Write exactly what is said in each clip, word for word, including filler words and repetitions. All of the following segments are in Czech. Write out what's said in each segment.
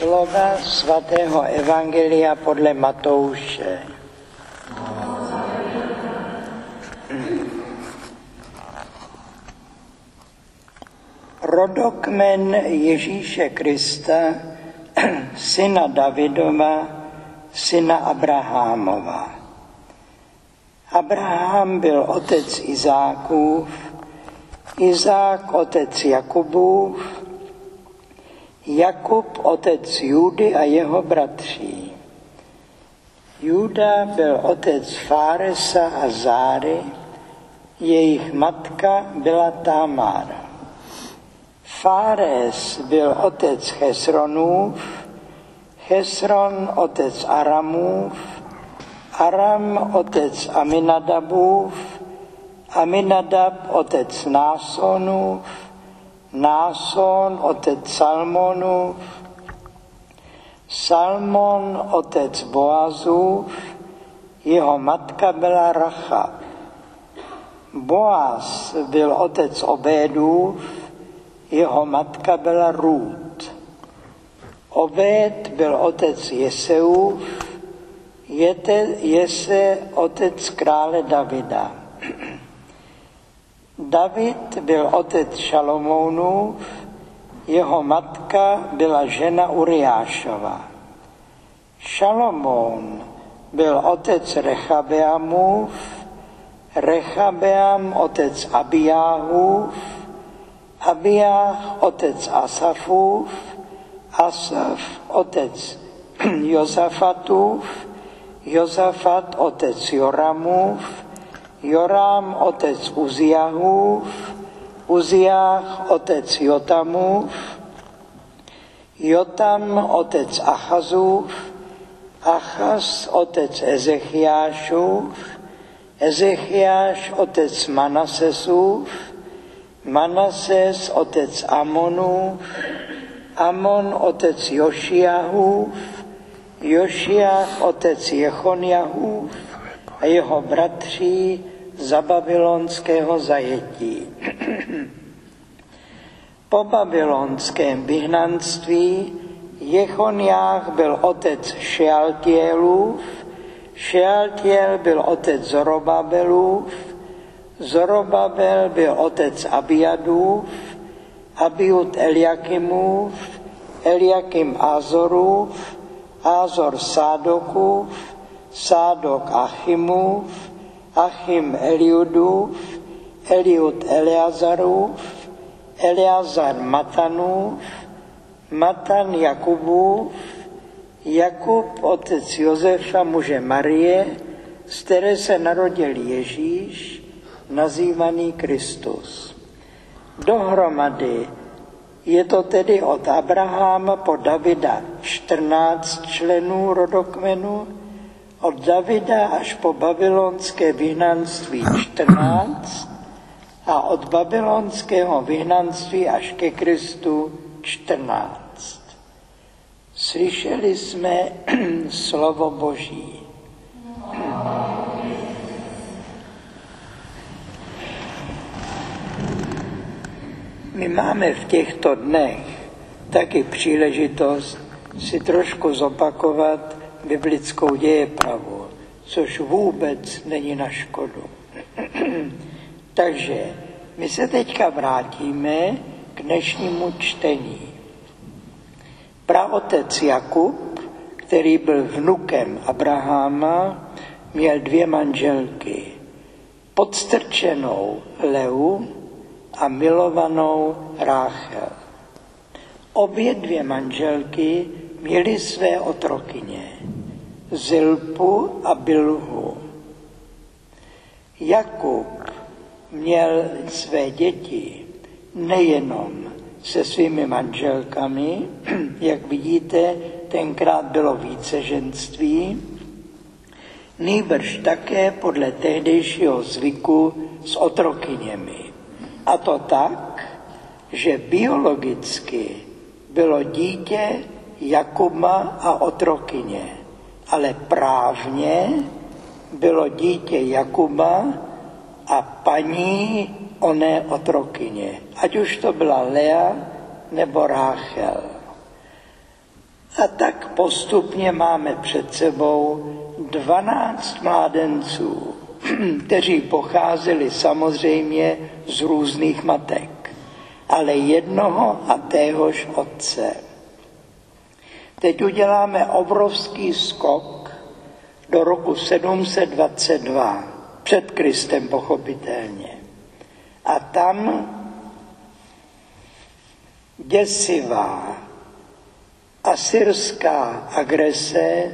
Slova svatého evangelia podle Matouše. Rodokmen Ježíše Krista, syna Davidova, syna Abrahamova. Abraham byl otec Izákův, Izák otec Jakubův, Jakub otec Judy a jeho bratří. Juda byl otec Fáresa a Záry, jejich matka byla Támar. Fáres byl otec Chesronův, Chesron otec Aramův, Aram otec Aminadabův, Aminadab otec Násonův, Náson otec Salmonův, Salmon otec Boazův, jeho matka byla Rachab. Boaz byl otec Obédův, jeho matka byla Rút. Obéd byl otec Jeseův, Jese otec krále Davida. David byl otec Šalomounův, jeho matka byla žena Uriášova. Šalomoun byl otec Rechabeamův, Rechabeam otec Abijáhův, Abijáh otec Asafův, Asaf otec Jozafatův, Jozafat otec Joramův, Joram otec Uziahův, Uziah otec Jotamův, Jotam otec Achazův, Achaz otec Ezechiášův, Ezechiáš otec Manasesův, Manases otec Amonův, Amon otec Jošiahův, Jošiach otec Jechonjahův a jeho bratří za babylonského zajetí. Po babylonském vyhnanství Jechonjách byl otec Šealtielův, Šealtiel byl otec Zorobabelův, Zorobabel byl otec Abiadův, Abiud Eliakimův, Eliakim Azorův, Azor Sádokův, Sádok Achimův, Achim Eliudův, Eliud Eleazarův, Eleazar Matanův, Matan Jakubův, Jakub otec Josefa muže Marie, z které se narodil Ježíš, nazývaný Kristus. Dohromady je to tedy od Abraháma po Davida čtrnáct členů rodokmenu, od Davida až po babylonské vyhnanství čtrnáct a od babylonského vyhnanství až ke Kristu čtrnáct. Slyšeli jsme slovo Boží. My máme v těchto dnech taky příležitost si trošku zopakovat biblickou dějepravu, což vůbec není na škodu. Takže my se teďka vrátíme k dnešnímu čtení. Praotec Jakub, který byl vnukem Abraháma, měl dvě manželky, podstrčenou Leu a milovanou Ráchel. Obě dvě manželky měly své otrokyně, Zilpu a Bilhu. Jakub měl své děti nejenom se svými manželkami, jak vidíte, tenkrát bylo víceženství, nýbrž také podle tehdejšího zvyku s otrokyněmi. A to tak, že biologicky bylo dítě Jakuba a otrokyně, ale právně bylo dítě Jakuba a paní oné otrokyně, ať už to byla Lea nebo Ráchel. A tak postupně máme před sebou dvanáct mládenců, kteří pocházeli samozřejmě z různých matek, ale jednoho a téhož otce. Teď uděláme obrovský skok do roku sedm set dvacet dva, před Kristem pochopitelně. A tam děsivá asyrská agrese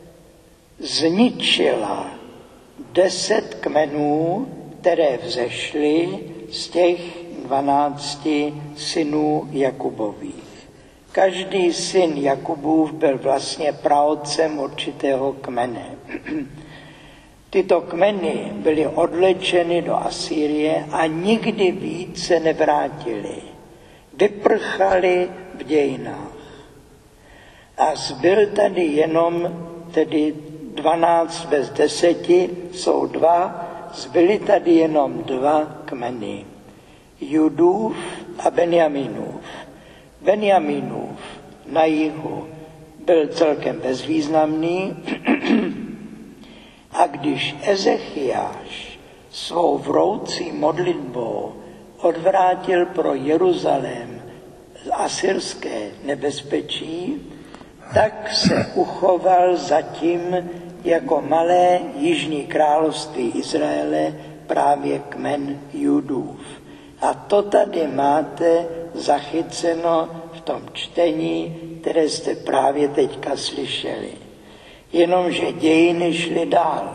zničila deset kmenů, které vzešly z těch dvanácti synů Jakubových. Každý syn Jakubův byl vlastně praotcem určitého kmene. Tyto kmeny byly odlečeny do Asýrie a nikdy víc se nevrátily. Vyprchali v dějinách. A zbyl tady jenom tedy dvanáct bez deseti, jsou dva, zbyly tady jenom dva kmeny. Judův a Benjaminův. Benjaminův na jihu byl celkem bezvýznamný a když Ezechiáš svou vroucí modlitbou odvrátil pro Jeruzalém asyrské nebezpečí, tak se uchoval zatím jako malé jižní království Izraele právě kmen Judův. A to tady máte zachyceno v tom čtení, které jste právě teďka slyšeli. Jenomže dějiny šly dál.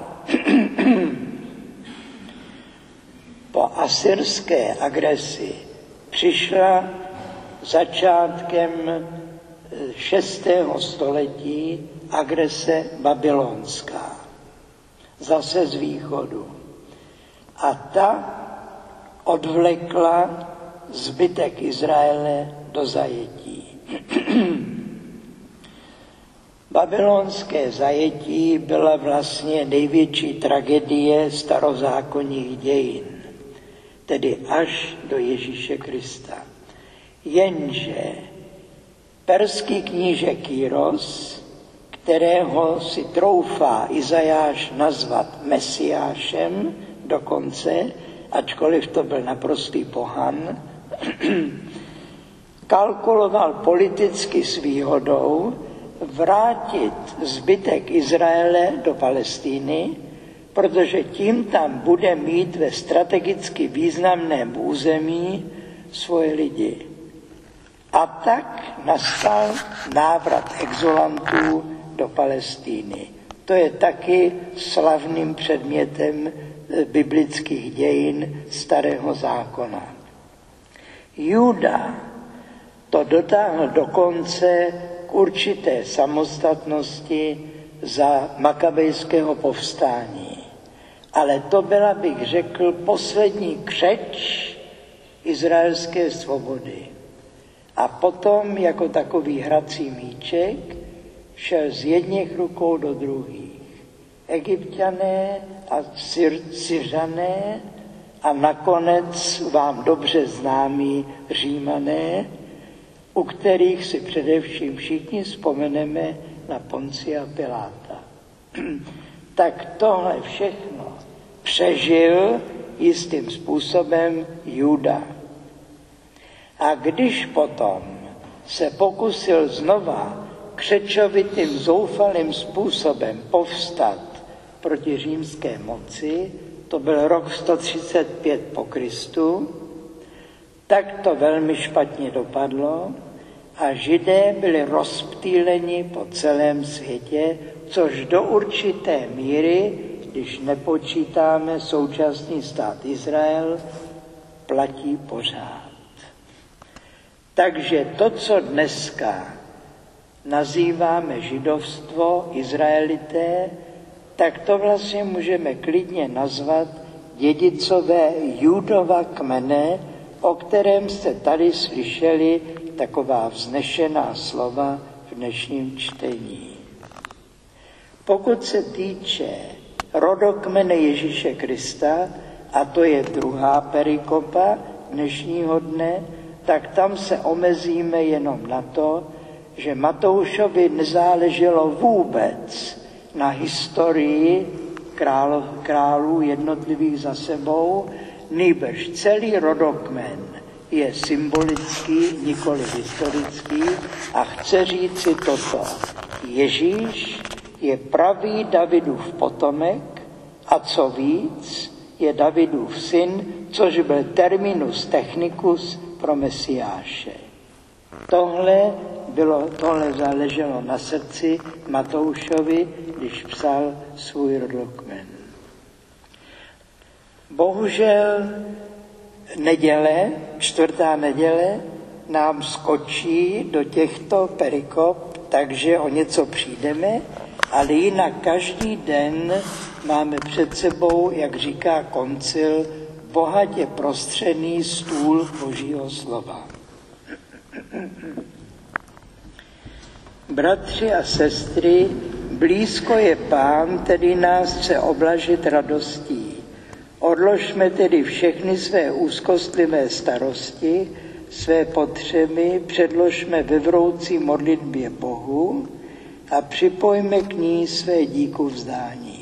Po asyrské agresi přišla začátkem šestého století agrese babylonská, zase z východu. A ta odvlekla zbytek Izraele do zajetí. Babylonské zajetí byla vlastně největší tragédie starozákonních dějin, tedy až do Ježíše Krista. Jenže perský kníže Kyros, kterého si troufá Izajáš nazvat Mesiášem dokonce, ačkoliv to byl naprostý pohan, kalkuloval politicky s výhodou vrátit zbytek Izraele do Palestíny, protože tím tam bude mít ve strategicky významném území svoje lidi. A tak nastal návrat exulantů do Palestíny. To je taky slavným předmětem biblických dějin Starého zákona. Juda to dotáhl dokonce k určité samostatnosti za makabejského povstání. Ale to byla, bych řekl, poslední křeč izraelské svobody. A potom jako takový hrací míček šel z jedněch rukou do druhých. Egypťané a Syr, Syřané a nakonec vám dobře známí Římané, u kterých si především všichni vzpomeneme na Poncia Piláta. Tak tohle všechno přežil jistým způsobem Juda. A když potom se pokusil znova křečovitým, zoufalým způsobem povstat proti římské moci, to byl rok sto třicet pět po Kristu, tak to velmi špatně dopadlo a Židé byli rozptýleni po celém světě, což do určité míry, když nepočítáme současný stát Izrael, platí pořád. Takže to, co dneska nazýváme židovstvo, Izraelité, tak to vlastně můžeme klidně nazvat dědicové Judova kmene, o kterém jste tady slyšeli taková vznešená slova v dnešním čtení. Pokud se týče rodokmene Ježíše Krista, a to je druhá perikopa dnešního dne, tak tam se omezíme jenom na to, že Matoušovi nezáleželo vůbec na historii král, králů jednotlivých za sebou, nýbrž celý rodokmen je symbolický, nikoli historický a chce říci toto. Ježíš je pravý Davidův potomek a co víc, je Davidův syn, což byl terminus technicus pro Mesiáše. Tohle, bylo, tohle záleželo na srdci Matoušovi, když psal svůj rodokmen. Bohužel neděle, čtvrtá neděle, nám skočí do těchto perikop, takže o něco přijdeme, ale jinak každý den máme před sebou, jak říká koncil, bohatě prostřený stůl Božího slova. Bratři a sestry, blízko je Pán, který nás chce oblažit radostí. Odložme tedy všechny své úzkostlivé starosti, své potřeby, předložme ve vroucí modlitbě Bohu a připojme k ní své díku vzdání.